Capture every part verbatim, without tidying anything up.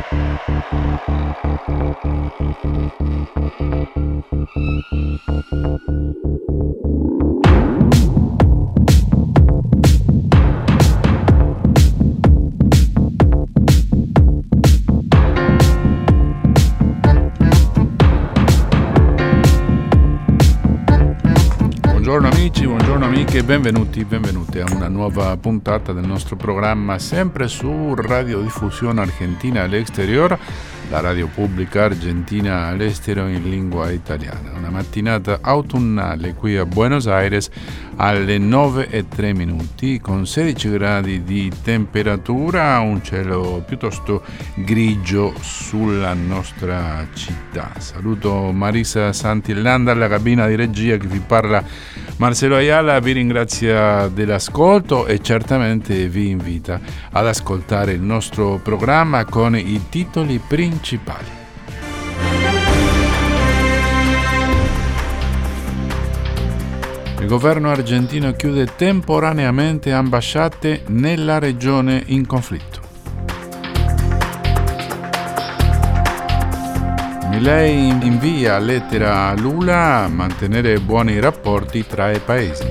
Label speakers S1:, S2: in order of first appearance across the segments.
S1: Buongiorno amici, buongiorno amiche, benvenuti, benvenuti a una nuova puntata del nostro programma sempre su Radiodiffusione Argentina all'Exterior, la radio pubblica argentina all'estero in lingua italiana. Una mattinata autunnale qui a Buenos Aires alle nove e tre minuti con sedici gradi di temperatura, un cielo piuttosto grigio sulla nostra città. Saluto Marisa Santillanda alla cabina di regia, che vi parla Marcelo Ayala, vi ringrazia dell'ascolto e certamente vi invita ad ascoltare il nostro programma con i titoli principali. Il governo argentino chiude temporaneamente ambasciate nella regione in conflitto. Milei invia lettera a Lula a mantenere buoni rapporti tra i paesi.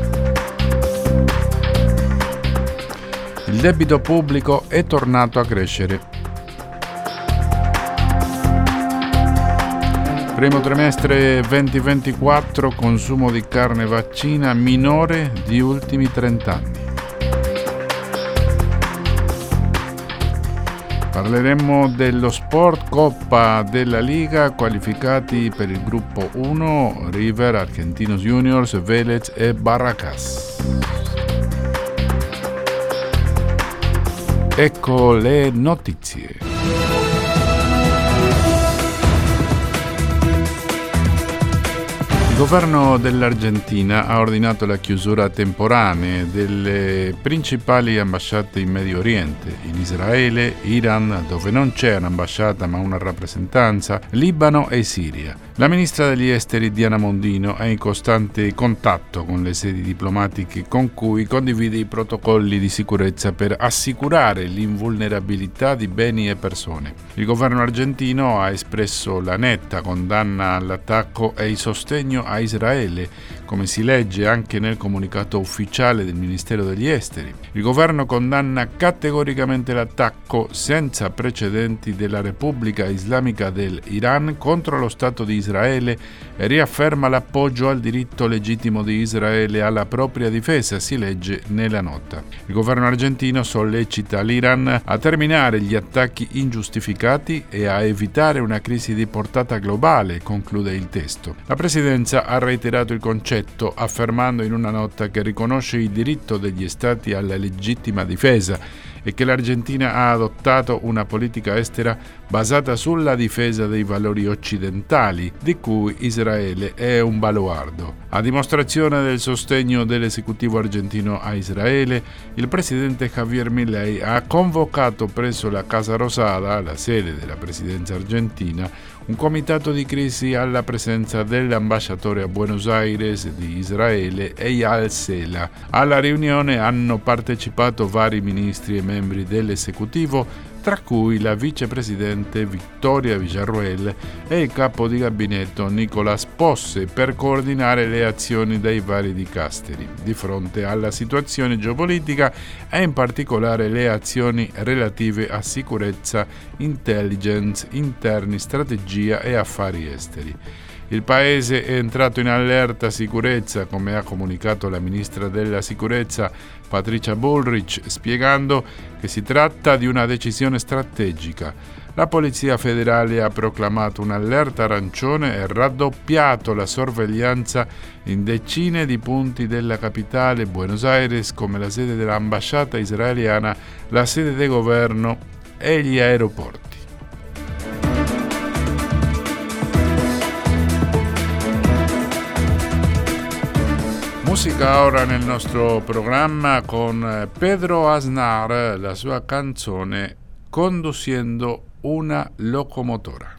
S1: Il debito pubblico è tornato a crescere. Primo trimestre duemilaventiquattro, consumo di carne vaccina minore di ultimi trenta anni. Parleremo dello sport, Coppa della Liga, qualificati per il gruppo uno, River, Argentinos Juniors, Vélez e Barracas. Ecco le notizie. Il governo dell'Argentina ha ordinato la chiusura temporanea delle principali ambasciate in Medio Oriente, in Israele, Iran, dove non c'è un'ambasciata ma una rappresentanza, Libano e Siria. La ministra degli esteri Diana Mondino è in costante contatto con le sedi diplomatiche con cui condivide i protocolli di sicurezza per assicurare l'invulnerabilità di beni e persone. Il governo argentino ha espresso la netta condanna all'attacco e il sostegno a Israele, come si legge anche nel comunicato ufficiale del Ministero degli Esteri. Il governo condanna categoricamente l'attacco senza precedenti della Repubblica Islamica dell'Iran contro lo Stato di Israele e riafferma l'appoggio al diritto legittimo di Israele alla propria difesa, si legge nella nota. Il governo argentino sollecita l'Iran a terminare gli attacchi ingiustificati e a evitare una crisi di portata globale, conclude il testo. La presidenza ha reiterato il concetto, affermando in una nota che riconosce il diritto degli Stati alla legittima difesa e che l'Argentina ha adottato una politica estera basata sulla difesa dei valori occidentali, di cui Israele è un baluardo. A dimostrazione del sostegno dell'esecutivo argentino a Israele, il presidente Javier Milei ha convocato presso la Casa Rosada, la sede della presidenza argentina, un comitato di crisi alla presenza dell'ambasciatore a Buenos Aires di Israele Eyal Sela. Alla riunione hanno partecipato vari ministri e membri dell'esecutivo, tra cui la vicepresidente Victoria Villarruel e il capo di gabinetto Nicolás Posse, per coordinare le azioni dei vari dicasteri di fronte alla situazione geopolitica e in particolare le azioni relative a sicurezza, intelligence, interni, strategia e affari esteri. Il paese è entrato in allerta sicurezza, come ha comunicato la ministra della sicurezza Patricia Bullrich, spiegando che si tratta di una decisione strategica. La Polizia Federale ha proclamato un'allerta arancione e raddoppiato la sorveglianza in decine di punti della capitale Buenos Aires, come la sede dell'ambasciata israeliana, la sede del governo e gli aeroporti. Musica ora nel nostro programma con Pedro Aznar, la sua canzone Conduciendo una locomotora.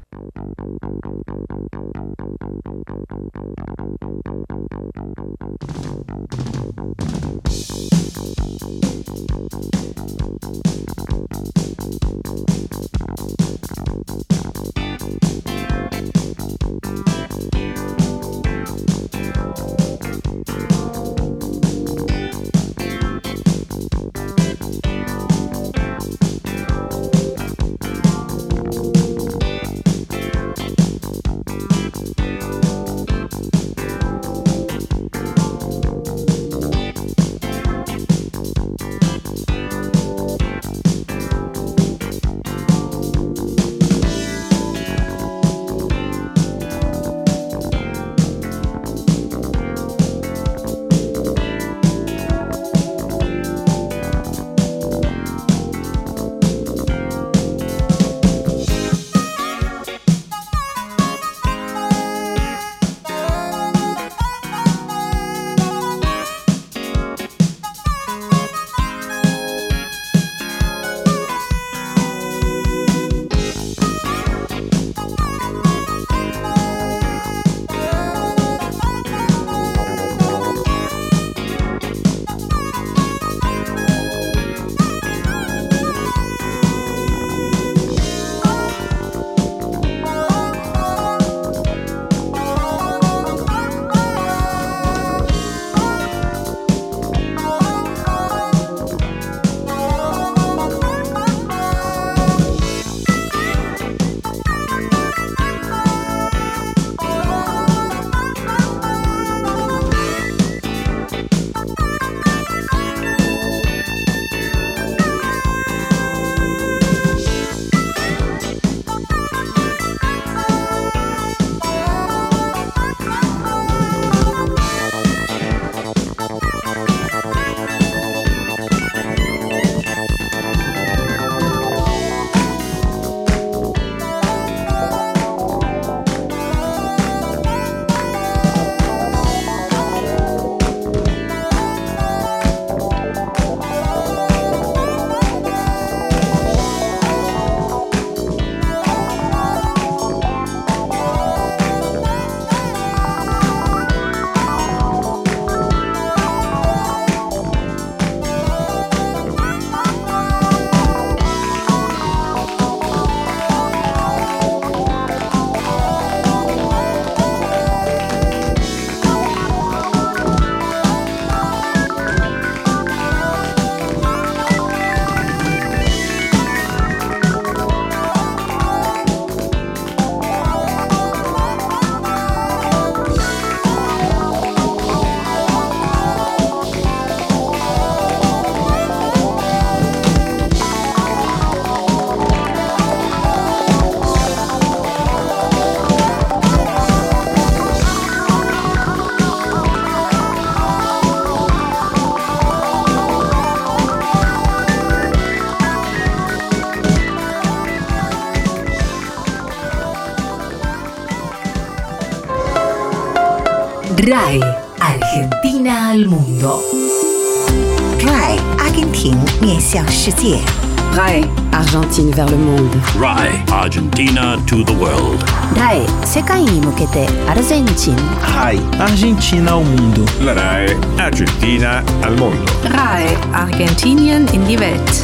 S2: RAI Argentina al mondo.
S3: RAI Argentina 面向世界。
S4: RAI Argentine vers le monde.
S5: RAI Argentina to the world.
S4: RAI 世界に向けてアルゼンチン。
S6: RAI Argentina al mondo.
S7: La RAI Argentina al mondo.
S8: RAI Argentinien in die Welt.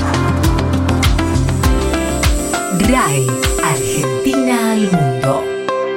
S2: RAI Argentina al mondo.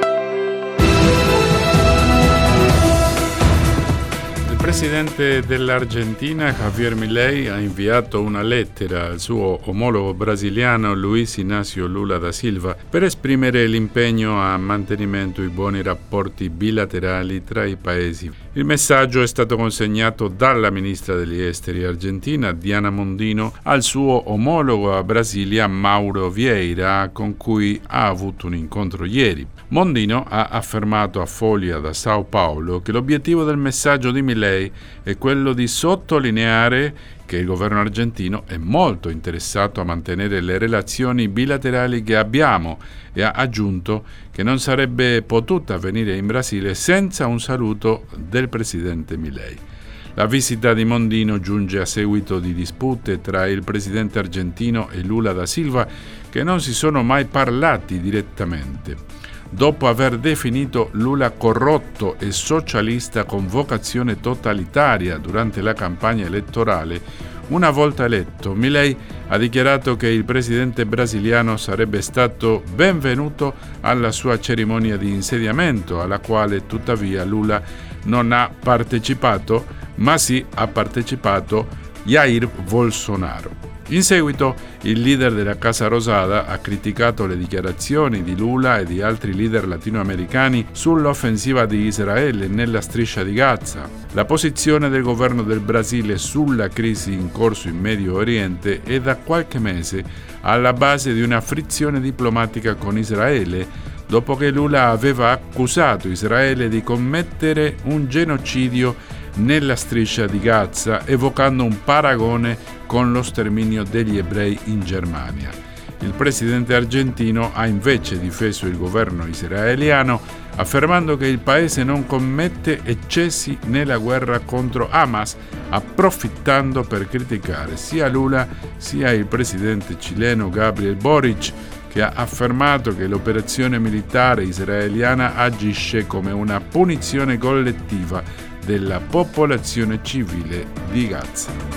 S1: Il presidente dell'Argentina, Javier Milei, ha inviato una lettera al suo omologo brasiliano Luiz Inácio Lula da Silva per esprimere l'impegno a mantenimento di buoni rapporti bilaterali tra i paesi. Il messaggio è stato consegnato dalla ministra degli esteri argentina, Diana Mondino, al suo omologo a Brasilia, Mauro Vieira, con cui ha avuto un incontro ieri. Mondino ha affermato a Foglia da Sao Paulo che l'obiettivo del messaggio di Milei è quello di sottolineare che il governo argentino è molto interessato a mantenere le relazioni bilaterali che abbiamo e ha aggiunto che non sarebbe potuta venire in Brasile senza un saluto del presidente Milei. La visita di Mondino giunge a seguito di dispute tra il presidente argentino e Lula da Silva che non si sono mai parlati direttamente. Dopo aver definito Lula corrotto e socialista con vocazione totalitaria durante la campagna elettorale, una volta eletto, Milei ha dichiarato che il presidente brasiliano sarebbe stato benvenuto alla sua cerimonia di insediamento, alla quale tuttavia Lula non ha partecipato, ma sì ha partecipato Jair Bolsonaro. In seguito, il leader della Casa Rosada ha criticato le dichiarazioni di Lula e di altri leader latinoamericani sull'offensiva di Israele nella striscia di Gaza. La posizione del governo del Brasile sulla crisi in corso in Medio Oriente è da qualche mese alla base di una frizione diplomatica con Israele, dopo che Lula aveva accusato Israele di commettere un genocidio nella striscia di Gaza, evocando un paragone con lo sterminio degli ebrei in Germania. Il presidente argentino ha invece difeso il governo israeliano, affermando che il paese non commette eccessi nella guerra contro Hamas, approfittando per criticare sia Lula sia il presidente cileno Gabriel Boric, che ha affermato che l'operazione militare israeliana agisce come una punizione collettiva della popolazione civile di Gaza.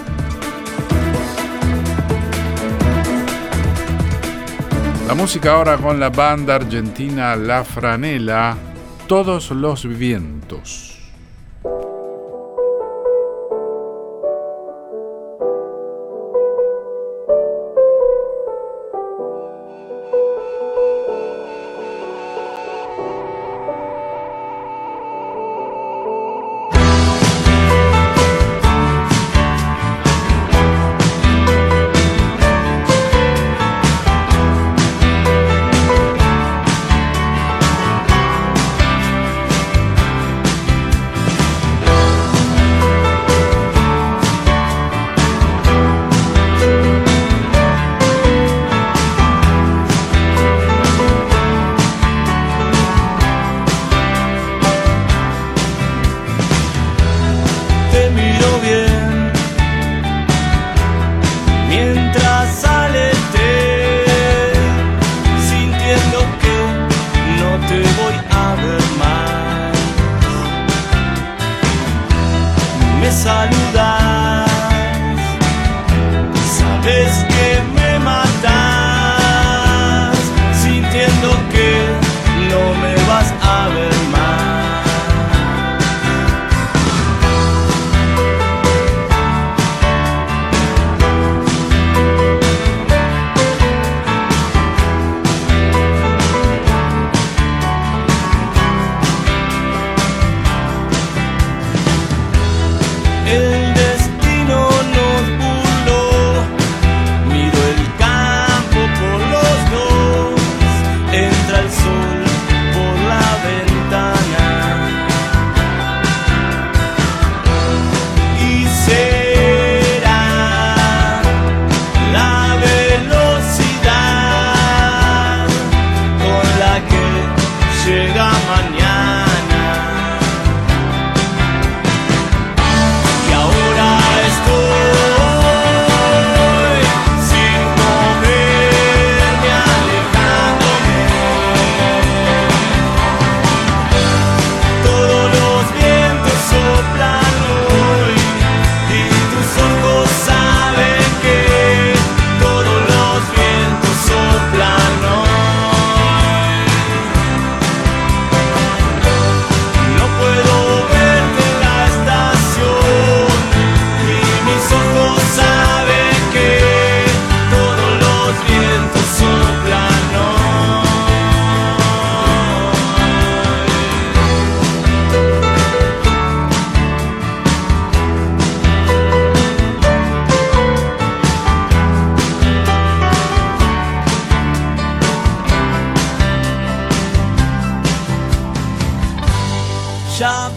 S1: La música ahora con la banda argentina La Franela, Todos los Vientos.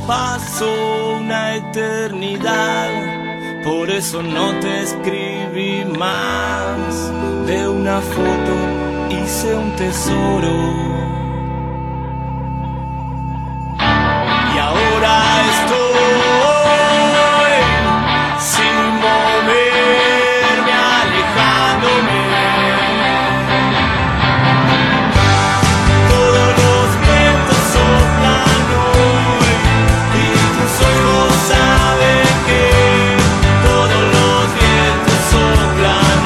S9: pasó una eternidad, por eso no te escribí más. De una foto hice un tesoro. Y ahora estoy sin moverme, alejándome. Todos los vientos soplan hoy y tus ojos saben que todos los vientos soplan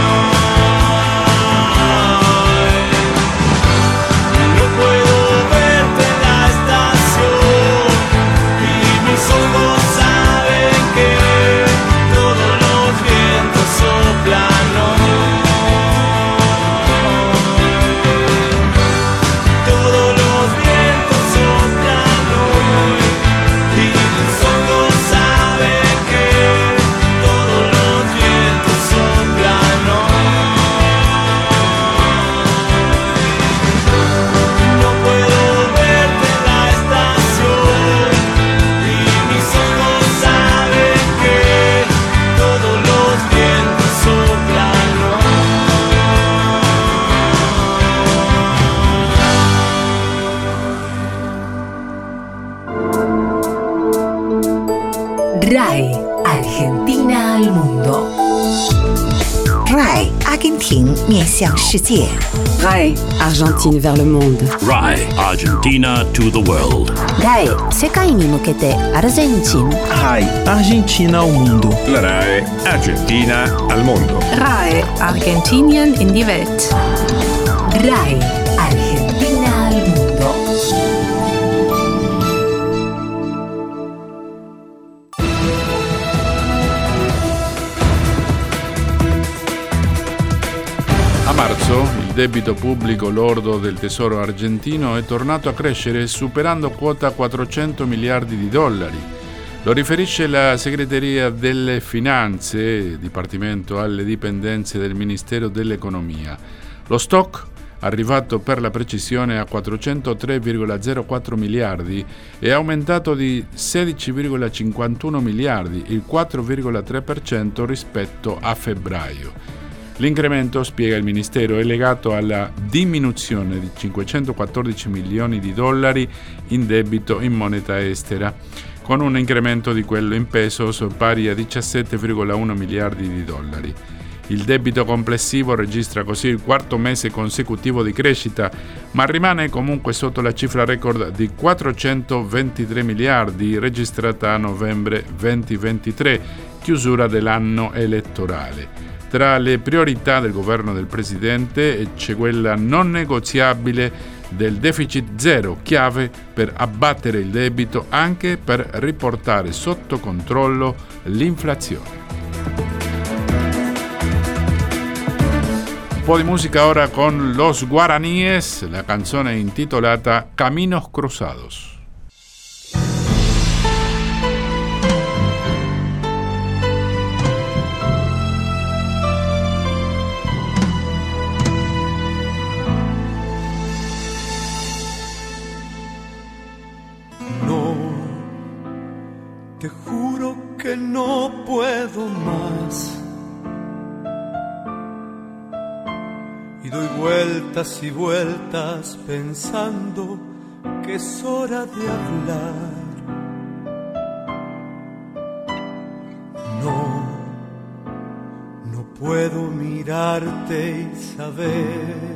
S9: hoy. No puedo verte en la estación y mis ojos saben que todos los vientos soplan hoy. Todos los vientos soplan hoy y mis ojos saben que todos los vientos soplan hoy. No puedo verte en la estación y mis ojos saben que todos los vientos soplan hoy.
S2: R A E Argentina al mundo.
S3: R A E 阿根廷面向世界。
S4: R A E Argentine vers le monde.
S5: R A E Argentina to the world.
S4: R A E 世界に向けてアルゼンチン。
S6: R A E Argentina ao mundo.
S7: La R A E Argentina al mondo.
S8: R A E Argentinien in die Welt.
S2: R A E Argentina al mundo.
S1: A marzo il debito pubblico lordo del Tesoro argentino è tornato a crescere superando quota quattrocento miliardi di dollari. Lo riferisce la Segreteria delle Finanze, dipartimento alle dipendenze del Ministero dell'Economia. Lo stock, arrivato per la precisione a quattrocentotre virgola zero quattro miliardi, è aumentato di sedici virgola cinquantuno miliardi, il quattro virgola tre per cento rispetto a febbraio. L'incremento, spiega il Ministero, è legato alla diminuzione di cinquecentoquattordici milioni di dollari in debito in moneta estera, con un incremento di quello in pesos pari a diciassette virgola uno miliardi di dollari. Il debito complessivo registra così il quarto mese consecutivo di crescita, ma rimane comunque sotto la cifra record di quattrocentoventitré miliardi registrata a novembre duemilaventitré, chiusura dell'anno elettorale. Tra le priorità del governo del Presidente c'è quella non negoziabile del deficit zero, chiave per abbattere il debito anche per riportare sotto controllo l'inflazione. Un po' di musica ora con Los Guaraníes, la canzone intitolata Caminos Cruzados.
S10: Te juro que no puedo más y doy vueltas y vueltas pensando que es hora de hablar. No, no puedo mirarte y saber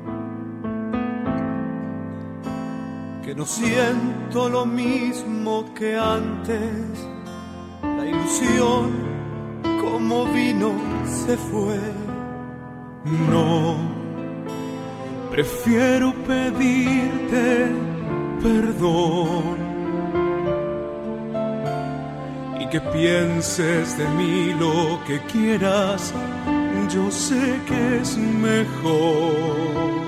S10: que no siento lo mismo que antes. La ilusión como vino se fue. No, prefiero pedirte perdón y que pienses de mí lo que quieras. Yo sé que es mejor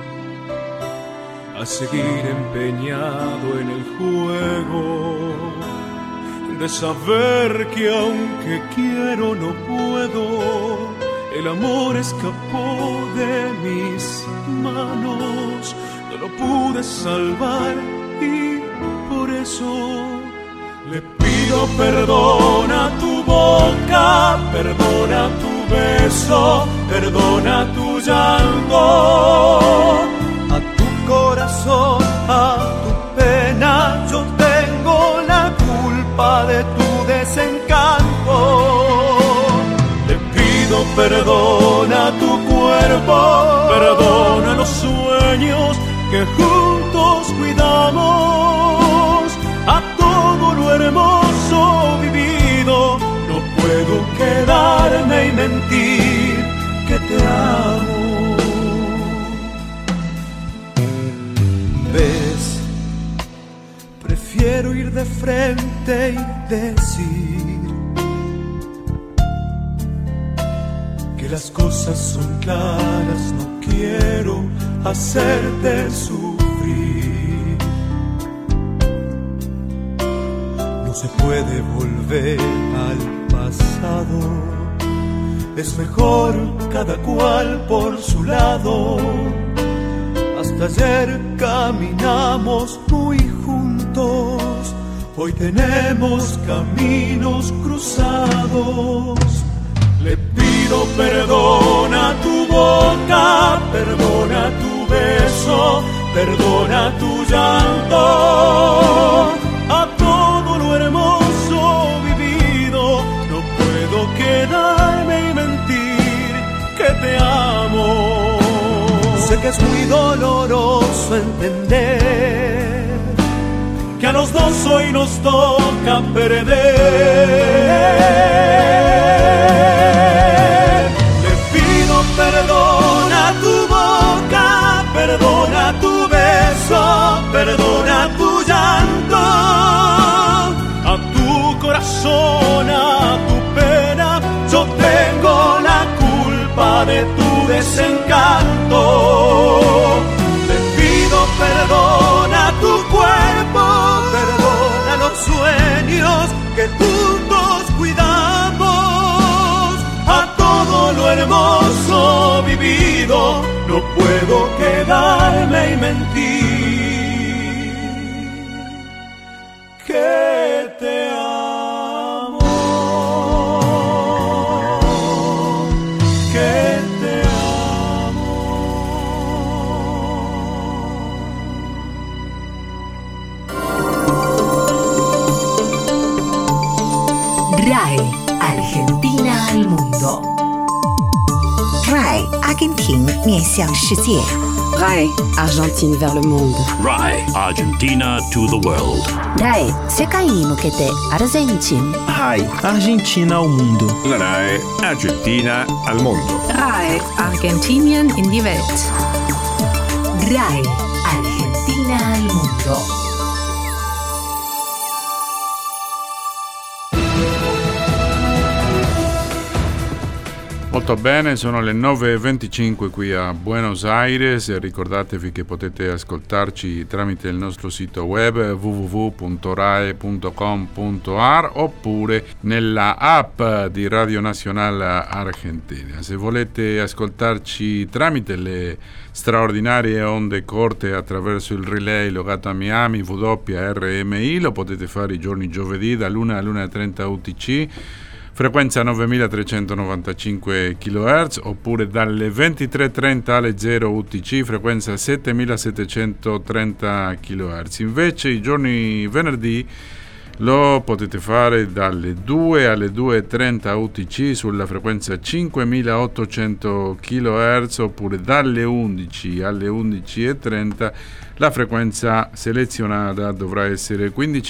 S10: a seguir empeñado en el juego de saber que aunque quiero no puedo. El amor escapó de mis manos, no lo pude salvar y por eso Le pido perdón a tu boca, perdona tu beso, perdona tu llanto, a tu corazón, a tu pena. Yo tengo la culpa de tu desencanto. Le pido perdón a tu cuerpo, perdona los sueños que juntos cuidamos, a todo lo hermoso vivido. No puedo quedarme y mentir que te amo. ¿Ves? Prefiero ir de frente y decir que las cosas son claras. No quiero hacerte sufrir. No se puede volver al pasado. Es mejor cada cual por su lado. Hasta ayer caminamos muy juntos. Hoy tenemos caminos cruzados. Le pido perdón a tu boca, perdona tu beso, perdona tu llanto, a todo lo hermoso vivido. No puedo quedarme y mentir que te amo. Sé que es muy doloroso entender que a los dos hoy nos toca perder. Le pido perdón a tu boca, perdona tu beso, perdona tu llanto, a tu corazón, a tu pena. Yo tengo la culpa de tu desencanto. Le pido perdón a tu cuerpo, perdona los sueños que juntos cuidamos, a todo lo hermoso vivido. No puedo quedarme y mentir que te amo, que te amo.
S2: R A E Argentina al mundo.
S3: R A E 阿根廷面向世界。
S4: R A E Argentine vers le monde.
S5: R A E Argentina to the world.
S4: R A E 世界に向けてアルゼンチン。
S6: R A E Argentina ao mundo.
S7: R A E Argentina al mondo.
S8: R A E Argentinien in die Welt.
S2: R A E Argentina al mundo.
S1: Molto bene, sono le nove e venticinque qui a Buenos Aires e ricordatevi che potete ascoltarci tramite il nostro sito web w w w punto rae punto com punto a r oppure nella app di Radio Nacional Argentina. Se volete ascoltarci tramite le straordinarie onde corte attraverso il relay locato a Miami W R M I, lo potete fare i giorni giovedì dall'una all'una e trenta U T C, frequenza novemilatrecentonovantacinque chilohertz, oppure dalle ventitré e trenta alle zero U T C, frequenza settemilasettecentotrenta chilohertz. Invece i giorni venerdì lo potete fare dalle due alle due e trenta U T C sulla frequenza cinquemilaottocento chilohertz, oppure dalle undici alle undici e trenta la frequenza selezionata dovrà essere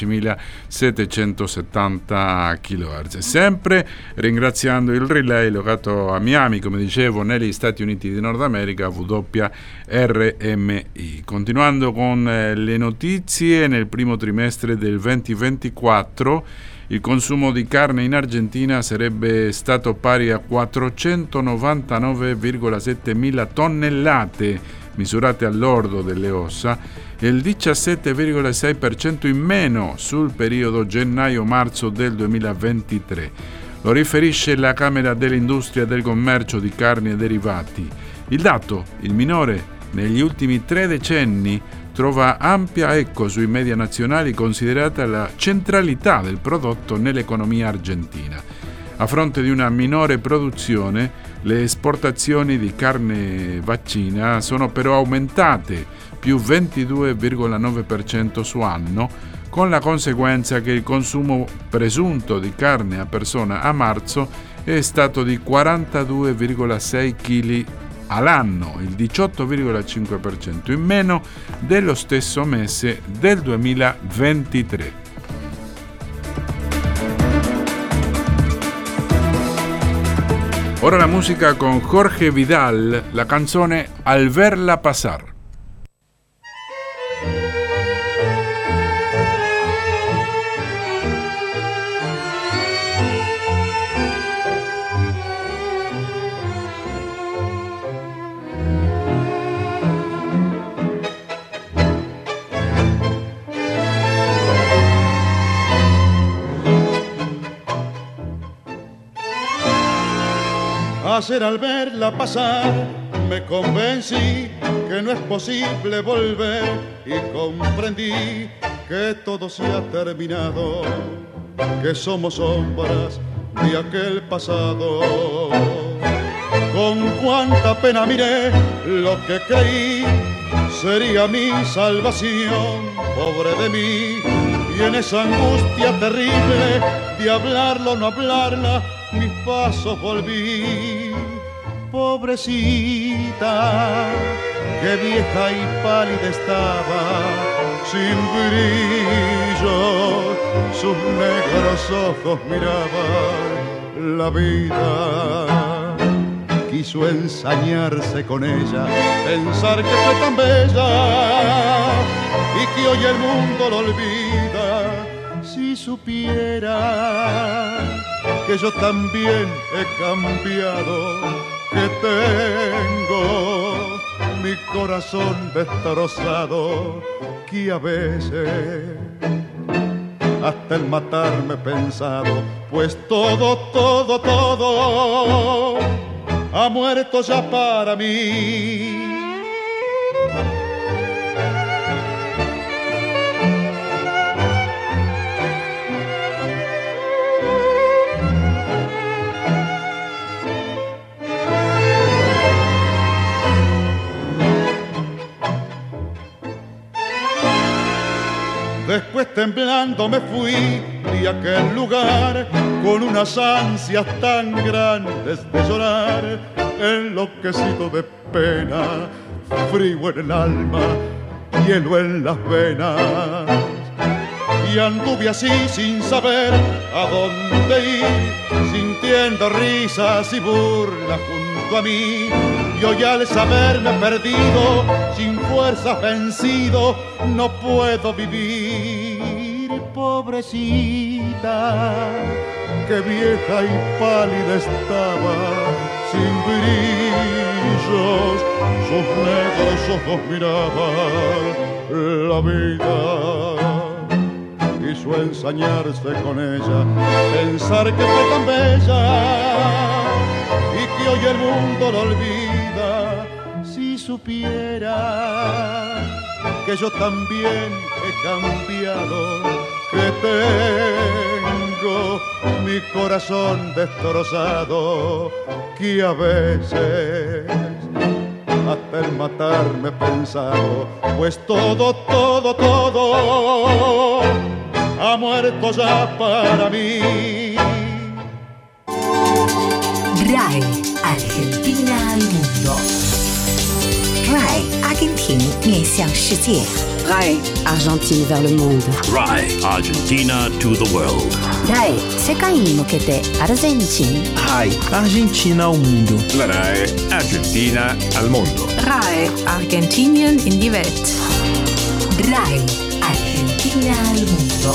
S1: quindicimilasettecentosettanta chilohertz. Sempre ringraziando il relay locato a Miami, come dicevo, negli Stati Uniti di Nord America, W R M I. Continuando con le notizie, nel primo trimestre del duemilaventiquattro il consumo di carne in Argentina sarebbe stato pari a quattrocentonovantanove virgola sette mila tonnellate misurate all'ordo delle ossa, e il diciassette virgola sei per cento in meno sul periodo gennaio-marzo del duemilaventitré. Lo riferisce la Camera dell'Industria del Commercio di Carni e Derivati. Il dato, il minore negli ultimi tre decenni, trova ampia eco sui media nazionali, considerata la centralità del prodotto nell'economia argentina. A fronte di una minore produzione, le esportazioni di carne vaccina sono però aumentate più ventidue virgola nove per cento su anno, con la conseguenza che il consumo presunto di carne a persona a marzo è stato di quarantadue virgola sei chili all'anno, il diciotto virgola cinque per cento in meno dello stesso mese del duemilaventitré. Ora la musica con Jorge Vidal, la canzone Al verla pasar.
S10: Ayer al verla pasar me convencí que no es posible volver y comprendí que todo se ha terminado, que somos sombras de aquel pasado. Con cuánta pena miré lo que creí sería mi salvación, pobre de mí, y en esa angustia terrible de hablarlo o no hablarla, mis pasos volví. Pobrecita, que vieja y pálida estaba, sin brillo, sus negros ojos miraban la vida. Quiso ensañarse con ella, pensar que fue tan bella y que hoy el mundo lo olvida. Si supiera que yo también he cambiado, que tengo mi corazón destrozado, que a veces hasta el matarme he pensado, pues todo, todo, todo ha muerto ya para mí. Después temblando me fui de aquel lugar con unas ansias tan grandes de llorar, enloquecido de pena, frío en el alma, hielo en las venas. Y anduve así sin saber a dónde ir, sintiendo risas y burlas junto a mí. Y hoy al saberme perdido, sin fuerzas vencido, no puedo vivir. Pobrecita, que vieja y pálida estaba, sin brillos, sus negros ojos miraban la vida. Quiso ensañarse con ella, pensar que fue tan bella y que hoy el mundo lo olvida. Si supiera que yo también he cambiado, que tengo mi corazón destrozado, que a veces hasta el matarme he pensado, pues todo, todo, todo ha muerto ya para mí.
S2: R A I, Argentina al mundo.
S3: R A I, Argentina 面向世界。
S4: R A I, Argentine vers le monde.
S5: R A I, Argentina to the world.
S4: R A I, 世界に向けてアルゼンチン。
S6: R A I, Argentina ao mundo.
S7: La R A E, Argentina al mondo.
S8: R A I, Argentinien in die Welt.
S2: R A I, Argentina al mundo.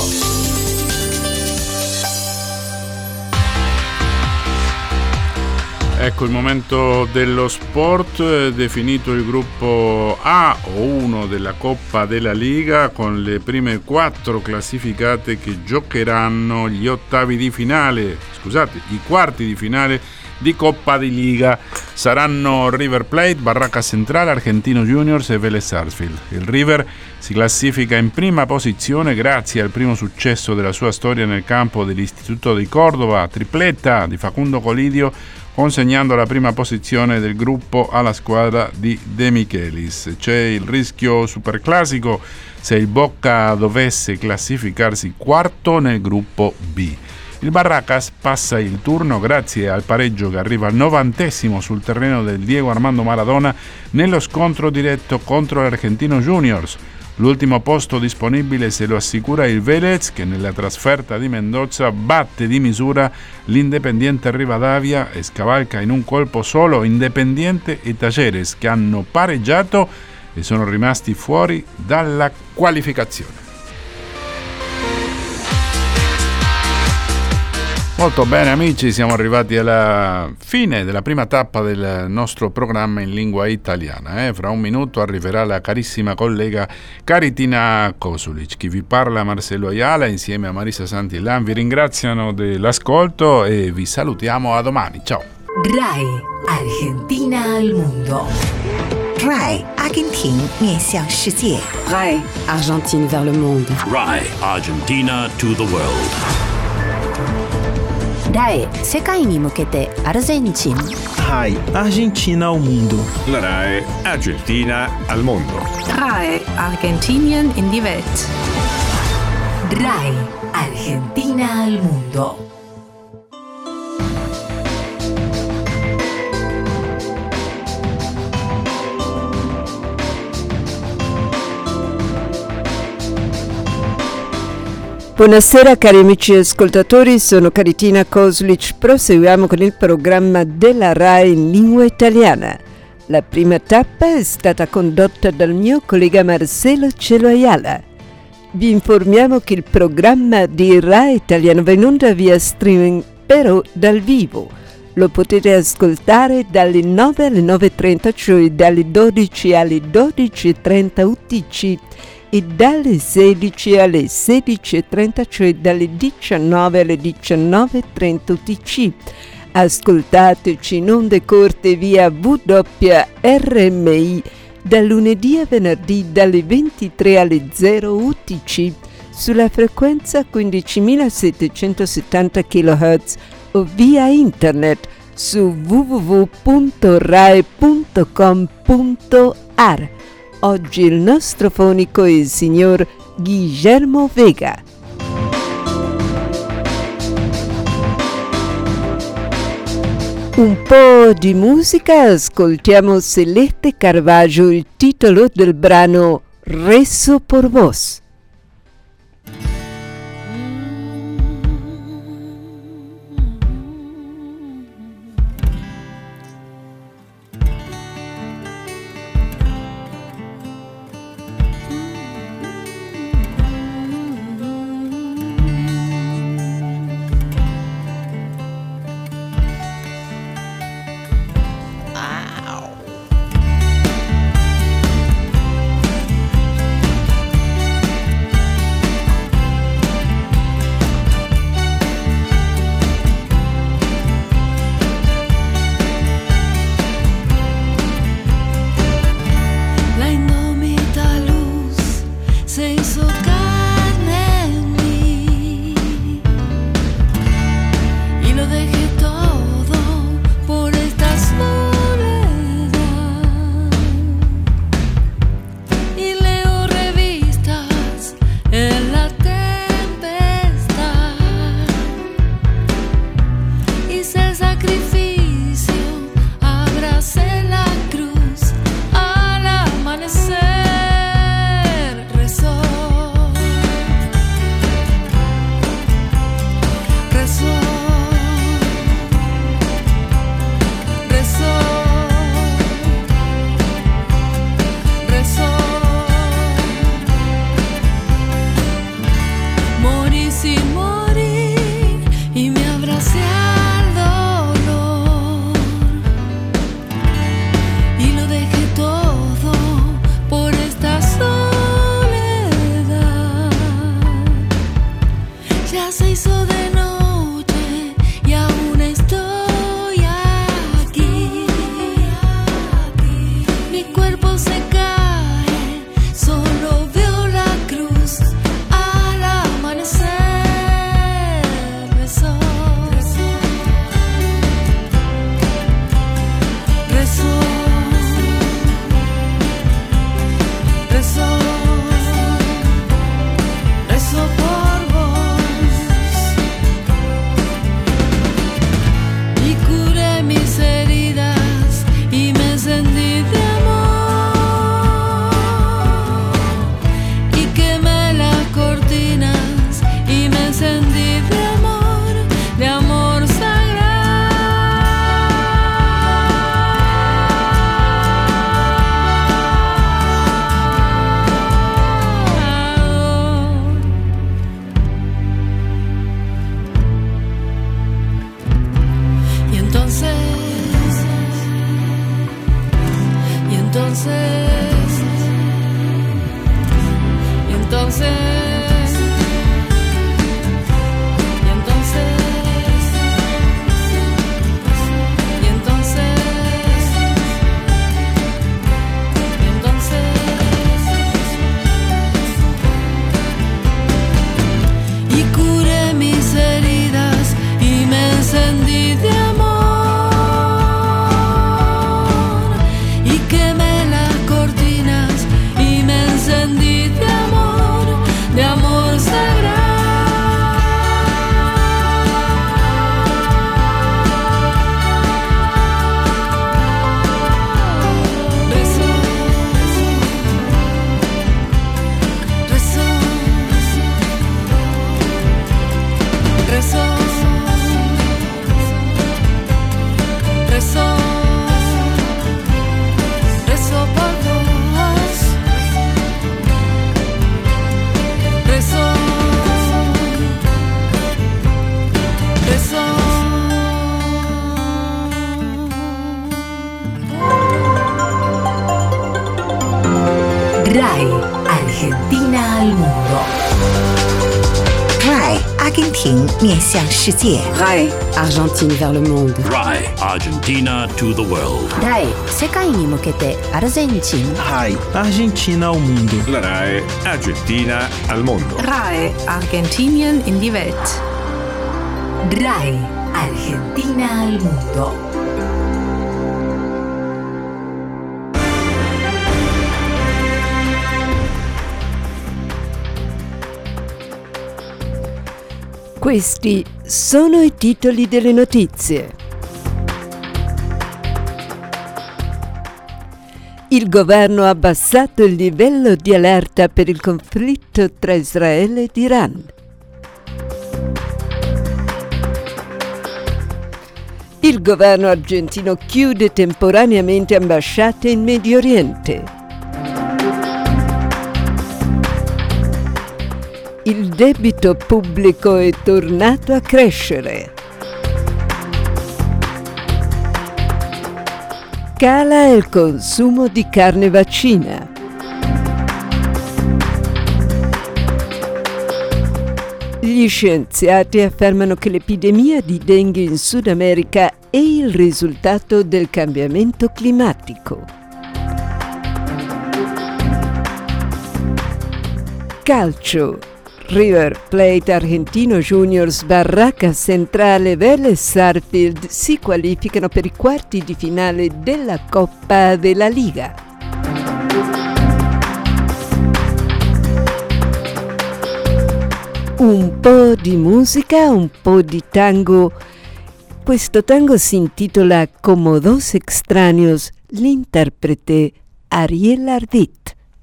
S1: Ecco il momento dello sport, definito il gruppo A o uno della Coppa della Liga, con le prime quattro classificate che giocheranno gli ottavi di finale, scusate, i quarti di finale di Coppa di Liga. Saranno River Plate, Barracas Central, Argentinos Juniors e Vélez Sarsfield. Il River si classifica in prima posizione grazie al primo successo della sua storia nel campo dell'Istituto di Cordova, tripletta di Facundo Colidio, consegnando la prima posizione del gruppo alla squadra di De Michelis. C'è il rischio superclassico se il Boca dovesse classificarsi quarto nel gruppo B. Il Barracas passa il turno grazie al pareggio che arriva al novantesimo sul terreno del Diego Armando Maradona nello scontro diretto contro l'Argentino Juniors. L'ultimo posto disponibile se lo assicura il Vélez, che nella trasferta di Mendoza batte di misura l'Independiente Rivadavia e scavalca in un colpo solo Independiente e Talleres, che hanno pareggiato e sono rimasti fuori dalla qualificazione. Molto bene amici, siamo arrivati alla fine della prima tappa del nostro programma in lingua italiana. Eh? Fra un minuto arriverà la carissima collega Caritina Kosulic. Chi vi parla, Marcello Ayala, insieme a Marisa Santillan, vi ringraziano dell'ascolto e vi salutiamo a domani. Ciao.
S2: RAI Argentina al mondo.
S3: RAI Argentina 面向世界
S4: RAI Argentine vers le monde.
S5: RAI Argentina to the world.
S4: RAI 世界に向けてアルゼンチン。
S6: RAI Argentina ao mundo.
S7: La RAI Argentina al mondo.
S8: RAI Argentinien in die Welt.
S2: RAI Argentina al mondo.
S11: Buonasera cari amici ascoltatori, sono Caritina Kosulic. Proseguiamo con il programma della RAI in lingua italiana. La prima tappa è stata condotta dal mio collega Marcello Cielo Ayala. Vi informiamo che il programma di RAI Italiano va in onda via streaming, però dal vivo. Lo potete ascoltare dalle nove alle nove e trenta, cioè dalle dodici alle dodici e trenta U T C, e dalle sedici alle sedici e trenta, cioè dalle diciannove alle diciannove e trenta U T C. Ascoltateci in onde corte via W R M I da lunedì a venerdì dalle ventitré alle zero U T C sulla frequenza quindicimilasettecentosettanta chilohertz o via internet su w w w punto rai punto com punto a r. Oggi il nostro fonico è il signor Guillermo Vega. Un po' di musica, ascoltiamo Celeste Carvalho, il titolo del brano Rezo por vos.
S12: cuerpo se cae, solo veo la cruz al amanecer. Rezo, rezo, rezo, rezo por vos y curé mis heridas y me encendí de amor y quemé las cortinas y me encendí de amor, de amor sagrado. Y entonces, y entonces, y entonces, y entonces, y entonces, y entonces, y curé mis heridas y me encendí de amor y quemé las cortinas y me encendí de amor, de amor sagrado. Rezo, rezo, rezo, rezo, rezo por vos, rezo, rezo.
S2: RAI, Argentina al mundo.
S3: RAI, 阿根廷面向世界。
S4: RAI, Argentine vers le monde.
S5: RAI, Argentina to the world.
S4: RAI, 世界に向けてアルゼンチン。
S6: RAI, Argentina ao mundo.
S7: La RAI Argentina al mondo.
S8: RAI, Argentinien in die Welt.
S2: RAI, Argentina al mundo.
S11: Questi sono i titoli delle notizie. Il governo ha abbassato il livello di allerta per il conflitto tra Israele ed Iran. Il governo argentino chiude temporaneamente ambasciate in Medio Oriente. Il debito pubblico è tornato a crescere. Cala il consumo di carne vaccina. Gli scienziati affermano che l'epidemia di dengue in Sud America è il risultato del cambiamento climatico. Calcio. River Plate Argentino Juniors, Barraca Centrale, Vélez Sarsfield si qualificano per i quarti di finale della Coppa della Liga. Un po' di musica, un po' di tango. Questo tango si intitola Como dos extraños, l'interprete Ariel Ardit.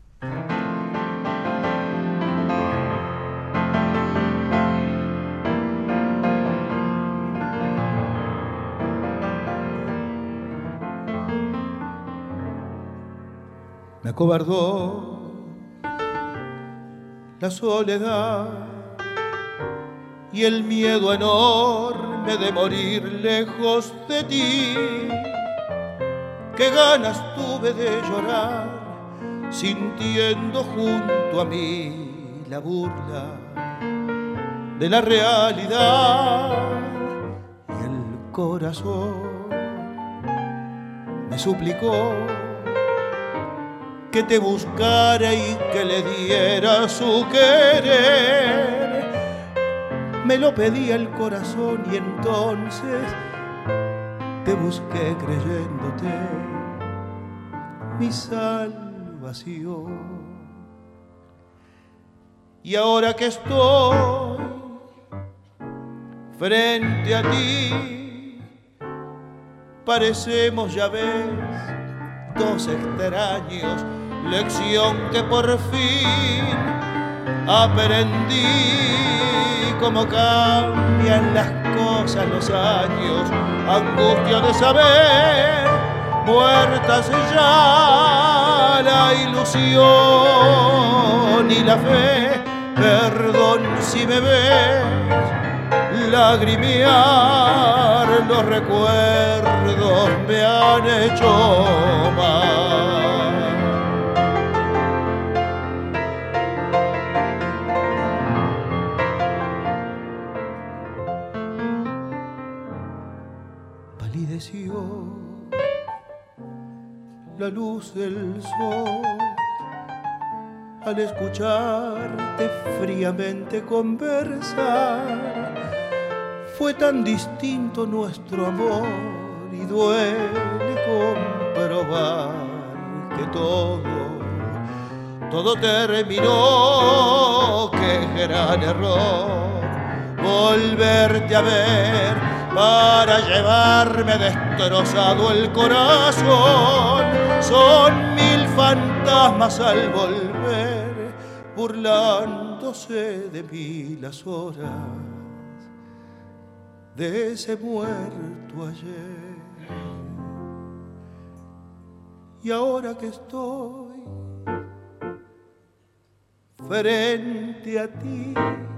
S10: Me acobardó la soledad y el miedo enorme de morir lejos de ti. Qué ganas tuve de llorar, sintiendo junto a mí la burla de la realidad. Y el corazón me suplicó que te buscara y que le diera su querer. Me lo pedía el corazón y entonces te busqué creyéndote mi salvación. Y ahora que estoy frente a ti, parecemos, ya ves, dos extraños, lección que por fin aprendí. Cómo cambian las cosas, los años, angustia de saber, muertas ya la ilusión y la fe. Perdón si me ves lagrimear, los recuerdos me han hecho mal. Palideció la luz del sol al escucharte fríamente conversar. Fue tan distinto nuestro amor y duele comprobar que todo, todo terminó. Qué gran error volverte a ver para llevarme destrozado el corazón. Son mil fantasmas al volver, burlándose de mí las horas de ese muerto ayer. Y ahora que estoy frente a ti,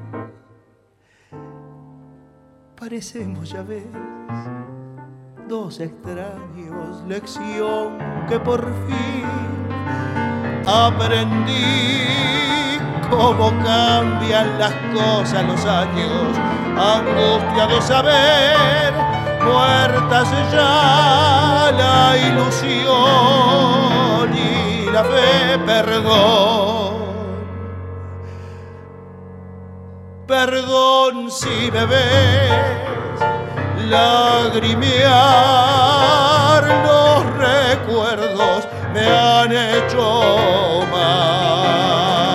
S10: parecemos, ya ves, dos extraños, lección que por fin aprendí. Cómo cambian las cosas, los años, angustia de saber, muertas ya la ilusión y la fe. Perdón, perdón si me ves lagrimear, los recuerdos me han hecho mal.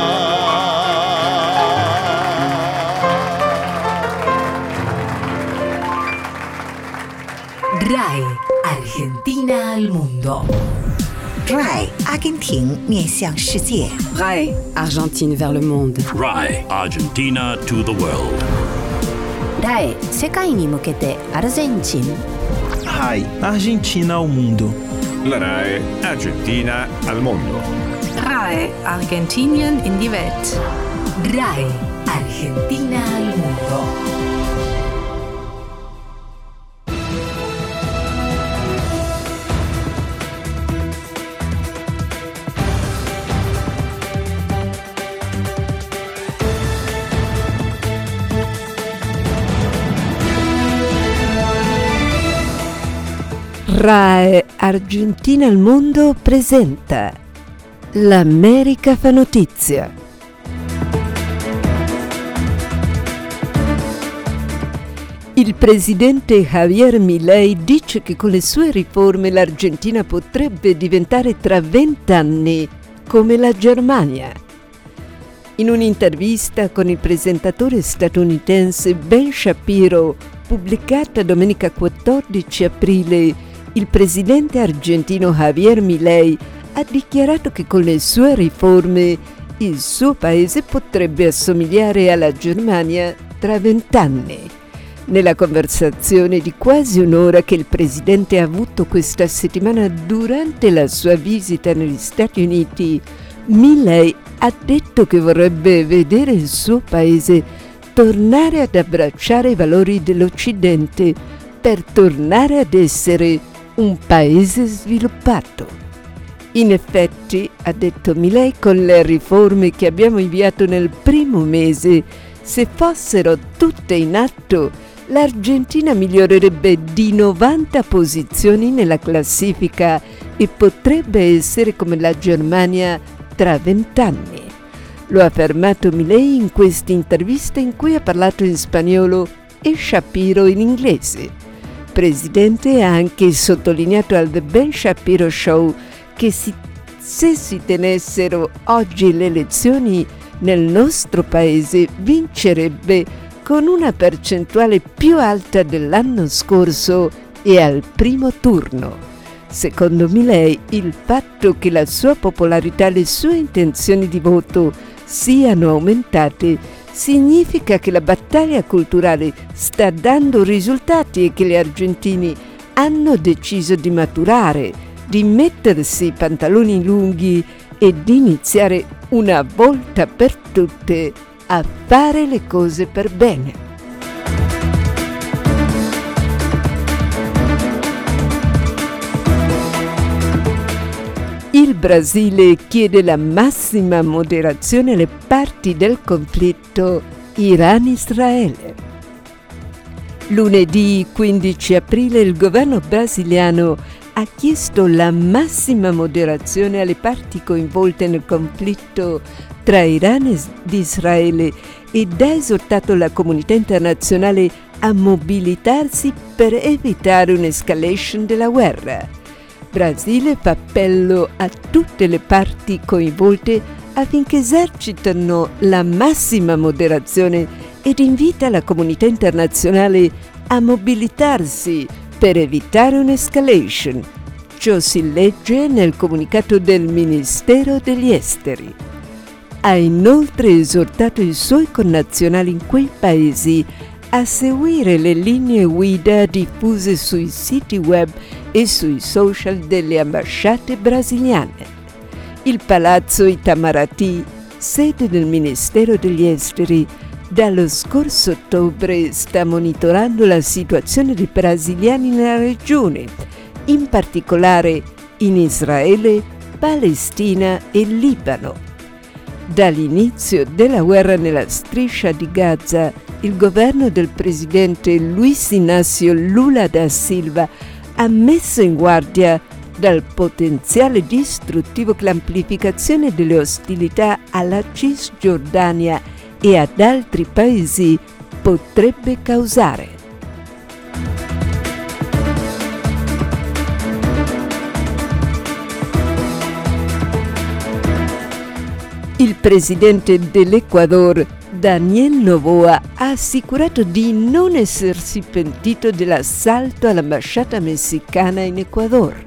S2: R A E Argentina al mundo.
S3: R A E 阿根廷面向世界。
S4: R A E Argentine vers le monde.
S5: R A E Argentina to the world.
S4: R A E 世界に向けてアルゼンチン。
S6: R A E Argentina ao mundo.
S7: La R A E Argentina al mondo.
S8: R A E Argentinien in die Welt.
S2: R A E Argentina al mundo.
S11: R A E Argentina al mondo presenta L'America fa notizia. Il presidente Javier Milei dice che con le sue riforme l'Argentina potrebbe diventare tra vent'anni come la Germania. In un'intervista con il presentatore statunitense Ben Shapiro, pubblicata domenica quattordici aprile, il presidente argentino Javier Milei ha dichiarato che con le sue riforme il suo paese potrebbe assomigliare alla Germania tra vent'anni. Nella conversazione di quasi un'ora che il presidente ha avuto questa settimana durante la sua visita negli Stati Uniti, Milei ha detto che vorrebbe vedere il suo paese tornare ad abbracciare i valori dell'Occidente per tornare ad essere un paese sviluppato. In effetti, ha detto Milei, con le riforme che abbiamo avviato nel primo mese, se fossero tutte in atto, l'Argentina migliorerebbe di novanta posizioni nella classifica e potrebbe essere come la Germania tra vent'anni. Lo ha affermato Milei in questa intervista in cui ha parlato in spagnolo e Shapiro in inglese. Il presidente ha anche sottolineato al The Ben Shapiro Show che si, se si tenessero oggi le elezioni nel nostro paese vincerebbe con una percentuale più alta dell'anno scorso e al primo turno. Secondo Milei, il fatto che la sua popolarità e le sue intenzioni di voto siano aumentate significa che la battaglia culturale sta dando risultati e che gli argentini hanno deciso di maturare, di mettersi i pantaloni lunghi e di iniziare una volta per tutte a fare le cose per bene. Il Brasile chiede la massima moderazione alle parti del conflitto Iran-Israele. Lunedì quindici aprile il governo brasiliano ha chiesto la massima moderazione alle parti coinvolte nel conflitto tra Iran ed Israele ed ha esortato la comunità internazionale a mobilitarsi per evitare un'escalation della guerra. Brasile fa appello a tutte le parti coinvolte affinché esercitino la massima moderazione ed invita la comunità internazionale a mobilitarsi per evitare un'escalation. Ciò si legge nel comunicato del Ministero degli Esteri. Ha inoltre esortato i suoi connazionali in quei paesi a seguire le linee guida diffuse sui siti web e sui social delle ambasciate brasiliane. Il Palazzo Itamaraty, sede del Ministero degli Esteri, dallo scorso ottobre sta monitorando la situazione dei brasiliani nella regione, in particolare in Israele, Palestina e Libano. Dall'inizio della guerra nella striscia di Gaza, il governo del presidente Luiz Inácio Lula da Silva ha messo in guardia dal potenziale distruttivo che l'amplificazione delle ostilità alla Cisgiordania e ad altri paesi potrebbe causare. Il presidente dell'Ecuador, Daniel Noboa, ha assicurato di non essersi pentito dell'assalto all'ambasciata messicana in Ecuador.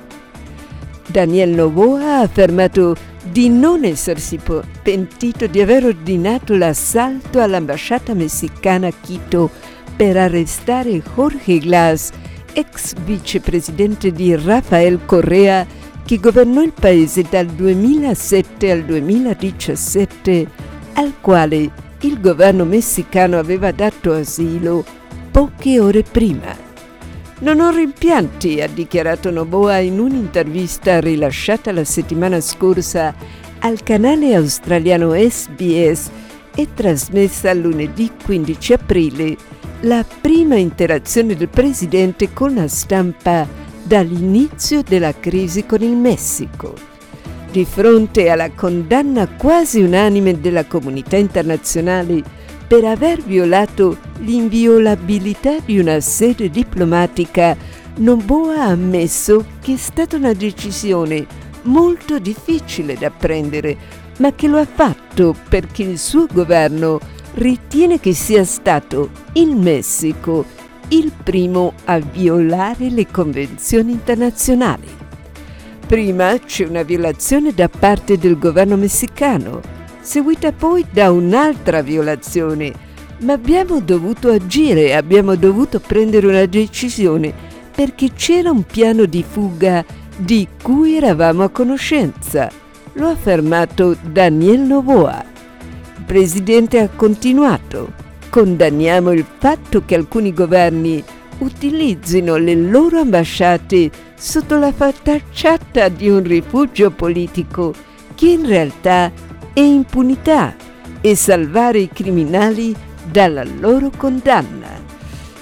S11: Daniel Noboa ha affermato di non essersi pentito di aver ordinato l'assalto all'ambasciata messicana a Quito per arrestare Jorge Glass, ex vicepresidente di Rafael Correa, che governò il paese dal duemilasette al duemiladiciassette, al quale il governo messicano aveva dato asilo poche ore prima. Non ho rimpianti, ha dichiarato Noboa in un'intervista rilasciata la settimana scorsa al canale australiano S B S e trasmessa lunedì quindici aprile, la prima interazione del presidente con la stampa dall'inizio della crisi con il Messico. Di fronte alla condanna quasi unanime della comunità internazionale per aver violato l'inviolabilità di una sede diplomatica, Noboa ha ammesso che è stata una decisione molto difficile da prendere, ma che lo ha fatto perché il suo governo ritiene che sia stato il Messico il primo a violare le convenzioni internazionali. Prima c'è una violazione da parte del governo messicano, seguita poi da un'altra violazione, ma abbiamo dovuto agire, abbiamo dovuto prendere una decisione perché c'era un piano di fuga di cui eravamo a conoscenza, lo ha affermato Daniel Noboa. Il presidente ha continuato: condanniamo il fatto che alcuni governi utilizzino le loro ambasciate sotto la facciata di un rifugio politico che in realtà è impunità e salvare i criminali dalla loro condanna.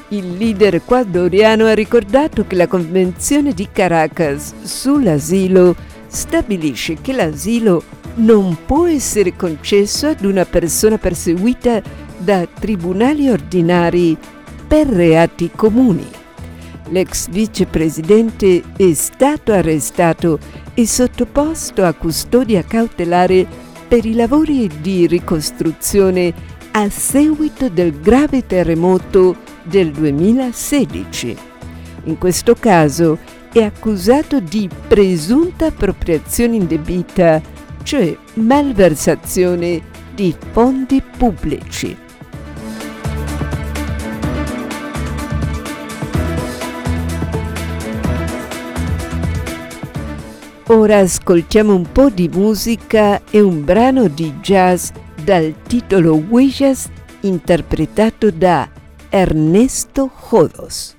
S11: Il leader ecuadoriano ha ricordato che la Convenzione di Caracas sull'asilo stabilisce che l'asilo non può essere concesso ad una persona perseguita da tribunali ordinari per reati comuni. L'ex vicepresidente è stato arrestato e sottoposto a custodia cautelare per i lavori di ricostruzione a seguito del grave terremoto del duemilasedici. In questo caso è accusato di presunta appropriazione indebita, cioè malversazione di fondi pubblici. Ora ascoltiamo un po' di musica e un brano di jazz dal titolo Huellas, interpretato da Ernesto Jodos.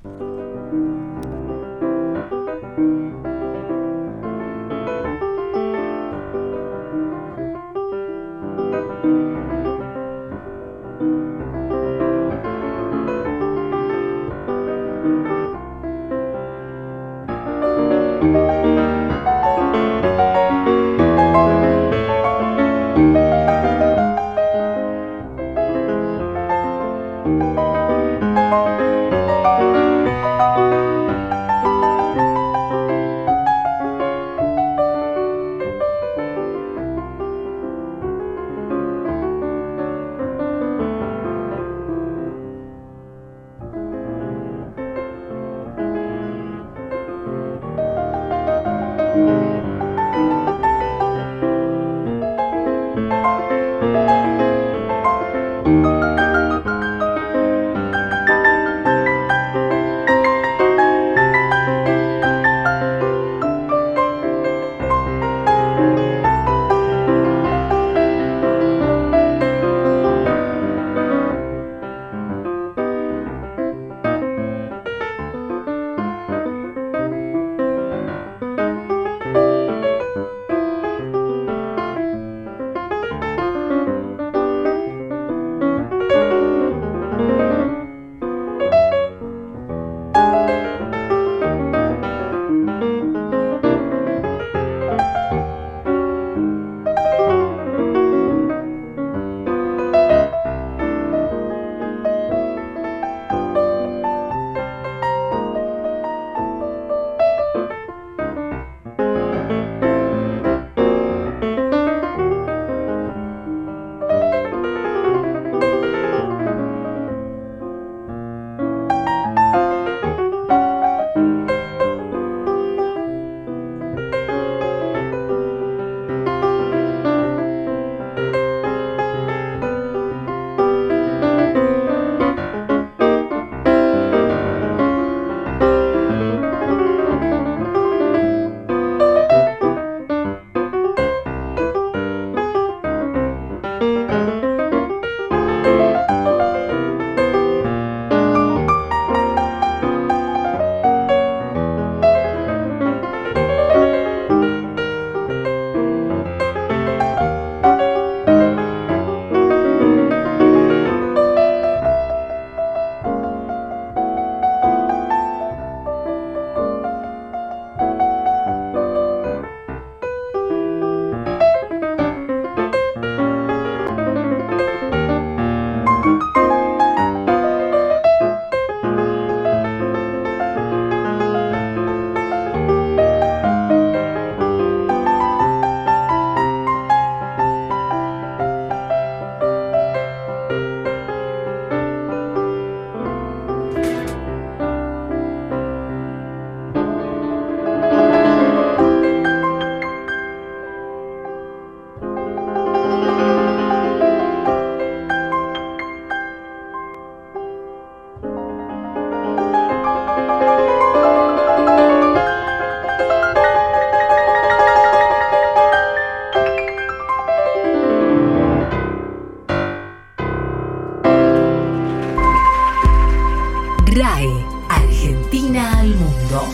S2: RAI Argentina al mondo.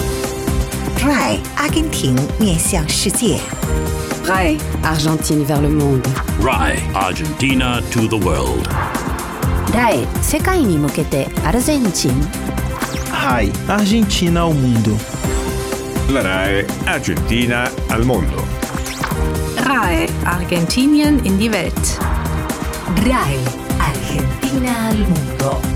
S3: RAI 阿根廷面向世界。
S4: RAI Argentine vers le monde.
S5: RAI Argentina to the world.
S4: RAI 世界に向けてアルゼンチン
S6: RAI Argentina ao mundo.
S7: La RAI Argentina al mondo.
S8: RAI Argentinien in die Welt.
S2: RAI Argentina al mondo.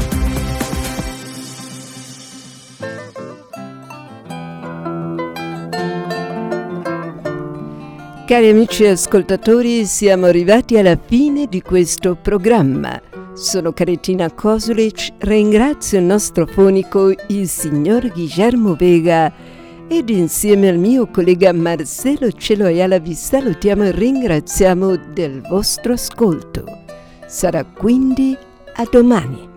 S11: Cari amici ascoltatori, siamo arrivati alla fine di questo programma. Sono Caritina Kosulic, ringrazio il nostro fonico, il signor Guillermo Vega, ed insieme al mio collega Marcelo Celoiala vi salutiamo e ringraziamo del vostro ascolto. Sarà quindi a domani.